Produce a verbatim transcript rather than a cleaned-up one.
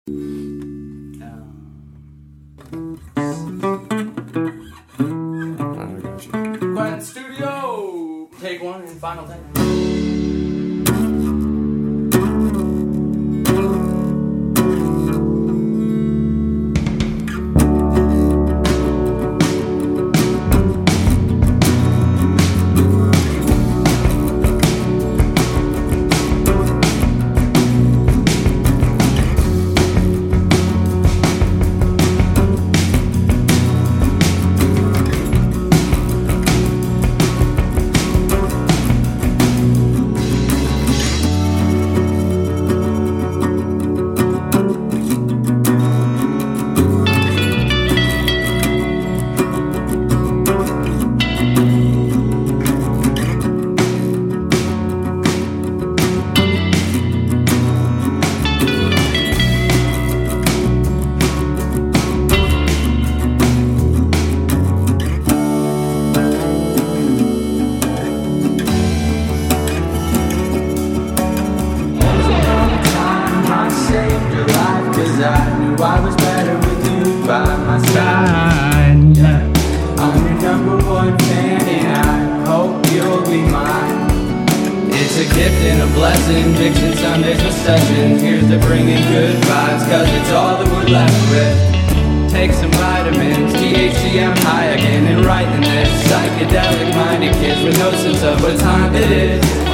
Quentin Studio! Take one and final take. I knew I was better with you by my side. Yeah. I'm your number one fan and I hope you'll be mine. It's a gift and a blessing, mixing Sundays with sessions. Here's to bringing good vibes, cause it's all that we're left with. Take some vitamins, T H C, I'm high again. And writing this, psychedelic minded kids with no sense of what time it is.